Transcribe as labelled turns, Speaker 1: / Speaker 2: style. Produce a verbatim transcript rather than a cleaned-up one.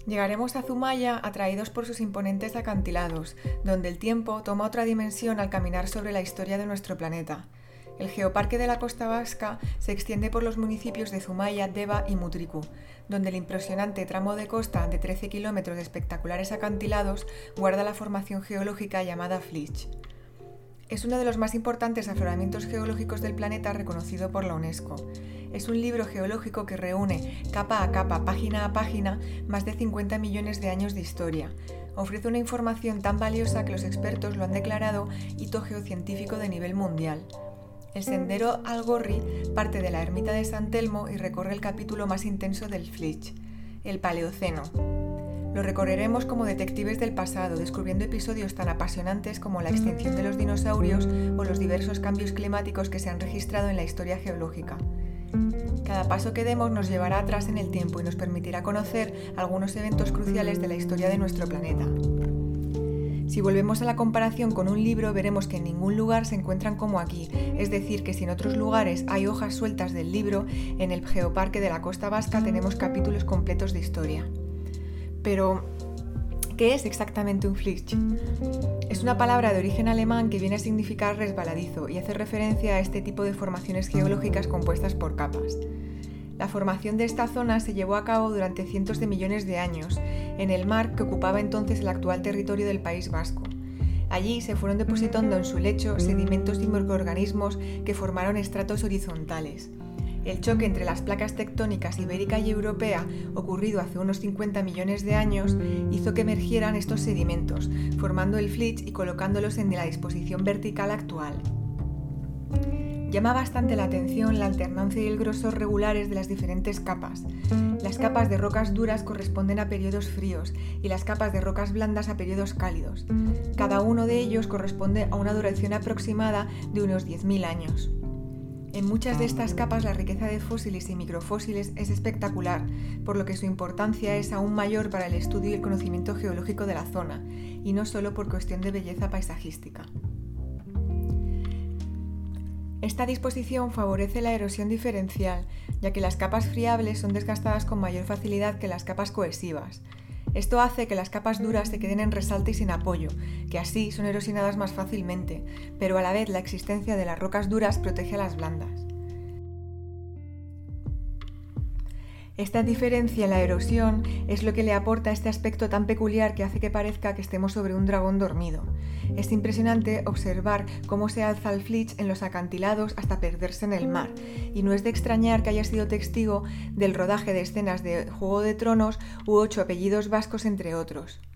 Speaker 1: Llegaremos a Zumaya atraídos por sus imponentes acantilados, donde el tiempo toma otra dimensión al caminar sobre la historia de nuestro planeta. El Geoparque de la Costa Vasca se extiende por los municipios de Zumaya, Deba y Mutriku, donde el impresionante tramo de costa de trece kilómetros de espectaculares acantilados guarda la formación geológica llamada Flitsch. Es uno de los más importantes afloramientos geológicos del planeta reconocido por la UNESCO. Es un libro geológico que reúne, capa a capa, página a página, más de cincuenta millones de años de historia. Ofrece una información tan valiosa que los expertos lo han declarado hito geocientífico de nivel mundial. El sendero al Gorri parte de la ermita de San Telmo y recorre el capítulo más intenso del Flitsch, el Paleoceno. Lo recorreremos como detectives del pasado, descubriendo episodios tan apasionantes como la extinción de los dinosaurios o los diversos cambios climáticos que se han registrado en la historia geológica. Cada paso que demos nos llevará atrás en el tiempo y nos permitirá conocer algunos eventos cruciales de la historia de nuestro planeta. Si volvemos a la comparación con un libro, veremos que en ningún lugar se encuentran como aquí, es decir, que si en otros lugares hay hojas sueltas del libro, en el Geoparque de la Costa Vasca tenemos capítulos completos de historia. Pero, ¿qué es exactamente un Flitsch? Es una palabra de origen alemán que viene a significar resbaladizo y hace referencia a este tipo de formaciones geológicas compuestas por capas. La formación de esta zona se llevó a cabo durante cientos de millones de años, en el mar que ocupaba entonces el actual territorio del País Vasco. Allí se fueron depositando en su lecho sedimentos y microorganismos que formaron estratos horizontales. El choque entre las placas tectónicas ibérica y europea, ocurrido hace unos cincuenta millones de años, hizo que emergieran estos sedimentos, formando el Flitsch y colocándolos en la disposición vertical actual. Llama bastante la atención la alternancia y el grosor regulares de las diferentes capas. Las capas de rocas duras corresponden a periodos fríos y las capas de rocas blandas a periodos cálidos. Cada uno de ellos corresponde a una duración aproximada de unos diez mil años. En muchas de estas capas la riqueza de fósiles y microfósiles es espectacular, por lo que su importancia es aún mayor para el estudio y el conocimiento geológico de la zona, y no solo por cuestión de belleza paisajística. Esta disposición favorece la erosión diferencial, ya que las capas friables son desgastadas con mayor facilidad que las capas cohesivas. Esto hace que las capas duras se queden en resalte y sin apoyo, que así son erosionadas más fácilmente, pero a la vez la existencia de las rocas duras protege a las blandas. Esta diferencia en la erosión es lo que le aporta este aspecto tan peculiar que hace que parezca que estemos sobre un dragón dormido. Es impresionante observar cómo se alza el Flitsch en los acantilados hasta perderse en el mar, y no es de extrañar que haya sido testigo del rodaje de escenas de Juego de Tronos u Ocho apellidos vascos, entre otros.